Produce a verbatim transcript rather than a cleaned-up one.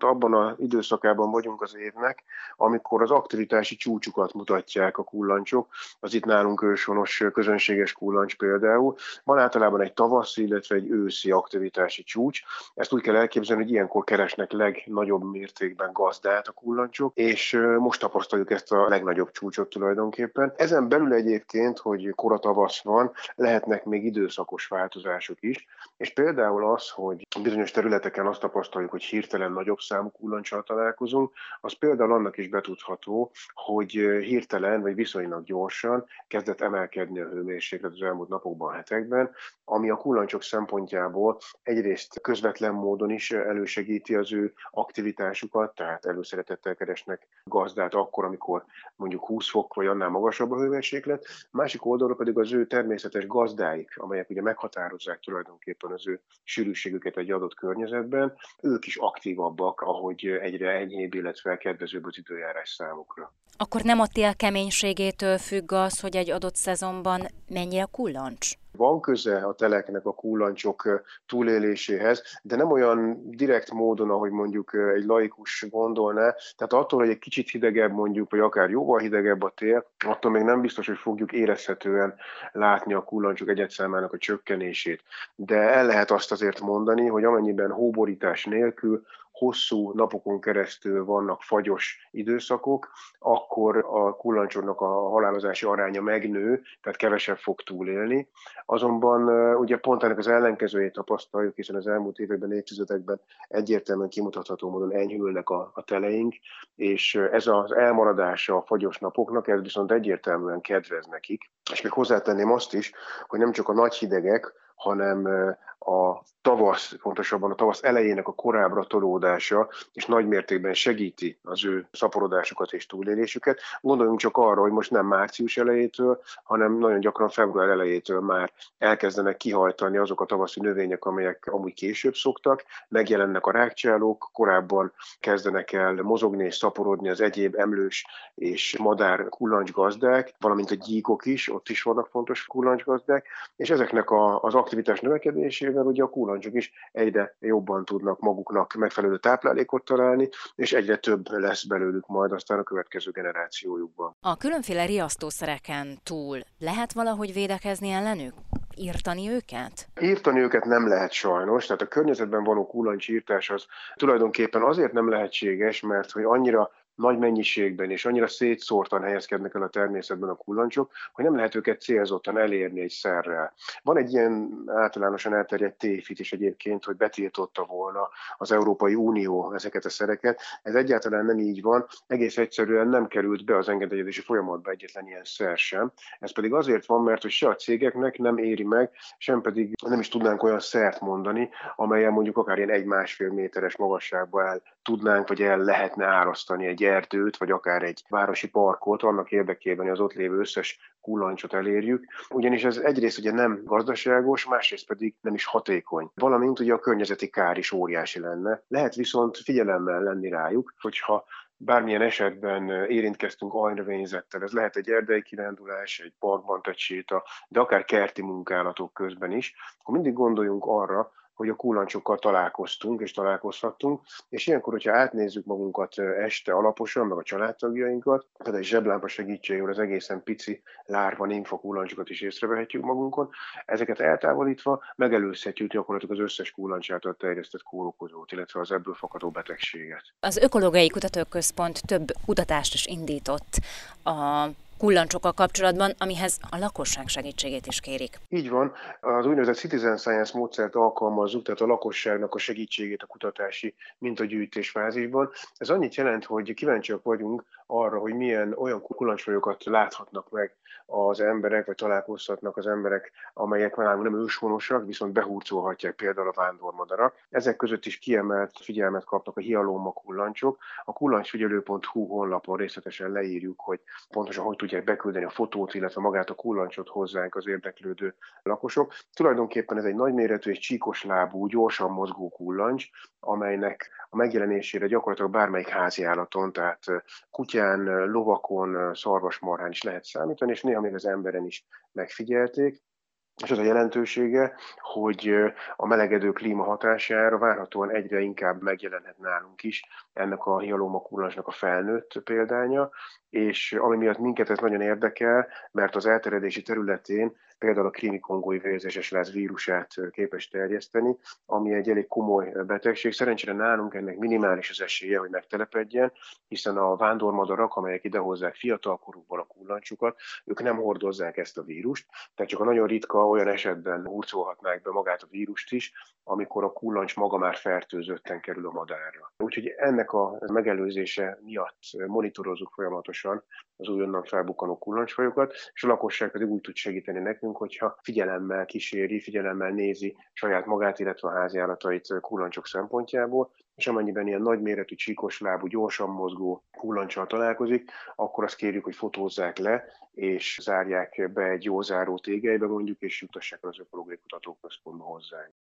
abban az időszakában vagyunk az évnek, amikor az aktivitási csúcsukat mutatják a kullancsok. Az itt nálunk őshonos közönséges kullancs például. Van általában egy tavaszi, illetve egy őszi aktivitási csúcs. Ezt úgy kell elképzelni, hogy ilyenkor keresnek legnagyobb mértékben gazdát a kullancsok, és most tapasztaljuk ezt a legnagyobb csúcsot tulajdonképpen. Ezen belül egyébként, hogy kora tavasz van, lehetnek még időszakos változások is, és például az, hogy bizonyos területeken azt tapasztaljuk, hogy hirtelen nagyobb számú kullancsal találkozunk, az például annak is betudható, hogy hirtelen vagy viszonylag gyorsan kezdett emelkedni a hőmérséklet az elmúlt napokban, hetekben, ami a kullancsok szempontjából egyrészt közvetlen módon is elősegíti az ő aktivitásukat, tehát előszeretettel keresnek gazdát akkor, amikor mondjuk húsz fok vagy annál magasabb a hőmérséklet, másik oldalról pedig az ő természetes gazdáik, amelyek ugye meghatározzák tulajdonképpen az ő sűrűségüket egy adott környezetben, ők is aktívabbak, ahogy egyre enyhébb, illetve kedvezőbb az időjárás számukra. Akkor nem a tél keménységétől függ az, hogy egy adott szezonban mennyi a kullancs? Van köze a teleknek a kullancsok túléléséhez, de nem olyan direkt módon, ahogy mondjuk egy laikus gondolná. Tehát attól, hogy egy kicsit hidegebb mondjuk, vagy akár jóval hidegebb a tél, attól még nem biztos, hogy fogjuk érezhetően látni a kullancsok egyedszámának a csökkenését. De el lehet azt azért mondani, hogy amennyiben hóborítás nélkül hosszú napokon keresztül vannak fagyos időszakok, akkor a kullancsoknak a halálozási aránya megnő, tehát kevesebb fog túlélni. Azonban ugye pont ennek az ellenkezőjét tapasztaljuk, hiszen az elmúlt években, évtizedekben egyértelműen kimutatható módon enyhülnek a, a teleink, és ez az elmaradása a fagyos napoknak, ez viszont egyértelműen kedvez nekik. És még hozzátenném azt is, hogy nem csak a nagy hidegek, hanem a tavasz, pontosabban a tavasz elejének a korábbra tolódása és nagy mértékben segíti az ő szaporodásukat és túlélésüket. Gondoljunk csak arra, hogy most nem március elejétől, hanem nagyon gyakran február elejétől már elkezdenek kihajtani azok a tavaszi növények, amelyek amúgy később szoktak, megjelennek a rákcsálók, korábban kezdenek el mozogni és szaporodni az egyéb emlős és madár kullancsgazdák, valamint a gyíkok is, ott is vannak fontos kullancsgazdák, és ezeknek a, az aktivitás növekedésével ugye a kullancsok is egyre jobban tudnak maguknak megfelelő táplálékot találni, és egyre több lesz belőlük majd aztán a következő generációjukban. A különféle riasztószereken túl lehet valahogy védekezni ellenük? Írtani őket? Írtani őket nem lehet sajnos, tehát a környezetben való kullancsírtás az tulajdonképpen azért nem lehetséges, mert hogy annyira nagy mennyiségben és annyira szétszórtan helyezkednek el a természetben a kullancsok, hogy nem lehet őket célzottan elérni egy szerrel. Van egy ilyen általánosan elterjedt tévhit is egyébként, hogy betiltotta volna az Európai Unió ezeket a szereket. Ez egyáltalán nem így van, egész egyszerűen nem került be az engedélyezési folyamatba egyetlen ilyen szer sem. Ez pedig azért van, mert hogy se a cégeknek nem éri meg, sem pedig nem is tudnánk olyan szert mondani, amelyen mondjuk akár ilyen egy-másfél méteres magasságba el tudnánk, vagy el lehetne árasztani egy erdőt, vagy akár egy városi parkot, annak érdekében, hogy az ott lévő összes kullancsot elérjük. Ugyanis ez egyrészt ugye nem gazdaságos, másrészt pedig nem is hatékony. Valamint ugye a környezeti kár is óriási lenne. Lehet viszont figyelemmel lenni rájuk, hogyha bármilyen esetben érintkeztünk aljnövényzettel, ez lehet egy erdei kirándulás, egy parkban tett séta, de akár kerti munkálatok közben is, akkor mindig gondoljunk arra, hogy a kullancsokkal találkoztunk és találkozhattunk, és ilyenkor, hogyha átnézzük magunkat este alaposan, meg a családtagjainkat, például egy zseblámpa segítségével az egészen pici lárva nimfa kullancsokat is észrevehetjük magunkon, ezeket eltávolítva megelőzhetjük gyakorlatilag az összes kullancs által terjesztett kórokozót, illetve az ebből fakadó betegséget. Az Ökológiai Kutatóközpont több kutatást is indított a kullancsokkal kapcsolatban, amihez a lakosság segítségét is kérik. Így van, az úgynevezett citizen science módszert alkalmazzuk, tehát a lakosságnak a segítségét a kutatási mintagyűjtés fázisban. Ez annyit jelent, hogy kíváncsiak vagyunk arra, hogy milyen olyan kullancsfajokat láthatnak meg az emberek, vagy találkozhatnak az emberek, amelyek már nem őshonosak, viszont behurcolhatják például a vándormadarak. Ezek között is kiemelt figyelmet kapnak a hialóma kullancsok. A kullancsfigyelő pont hu honlapon részletesen leírjuk, hogy pontosan hogy tudják beküldeni a fotót, illetve magát a kullancsot hozzánk az érdeklődő lakosok. Tulajdonképpen ez egy nagyméretű és csíkos lábú, gyorsan mozgó kullancs, amelynek a megjelenésére gyakorlatilag bármelyik háziállaton, tehát kutyán, lovakon, szarvasmarhán is lehet számítani, és néha még az emberen is megfigyelték. És az a jelentősége, hogy a melegedő klíma hatására várhatóan egyre inkább megjelenhet nálunk is ennek a hialóma kullancsnak a felnőtt példánya, és ami miatt minket ez nagyon érdekel, mert az elterjedési területén például a krími-kongói vérzéses láz vírusát képes terjeszteni, ami egy elég komoly betegség. Szerencsére nálunk ennek minimális az esélye, hogy megtelepedjen, hiszen a vándormadarak, amelyek idehozzák fiatalkorukban a kullancsukat, ők nem hordozzák ezt a vírust, tehát csak a nagyon ritka olyan esetben hurcolhatnák be magát a vírust is, amikor a kullancs maga már fertőzötten kerül a madárra. Úgyhogy ennek a megelőzése miatt monitorozzuk folyamatosan az újonnan felbukkanó kullancsfajokat, és a lakosság pedig úgy tud segíteni nekünk, hogyha figyelemmel kíséri, figyelemmel nézi saját magát, illetve a háziállatait kullancsok szempontjából, és amennyiben ilyen nagyméretű, csíkos lábú, gyorsan mozgó kullancsal találkozik, akkor azt kérjük, hogy fotózzák le, és zárják be egy jó záró tégelybe mondjuk, és jutassák az Ökológiai Kutatóközpontba hozzánk.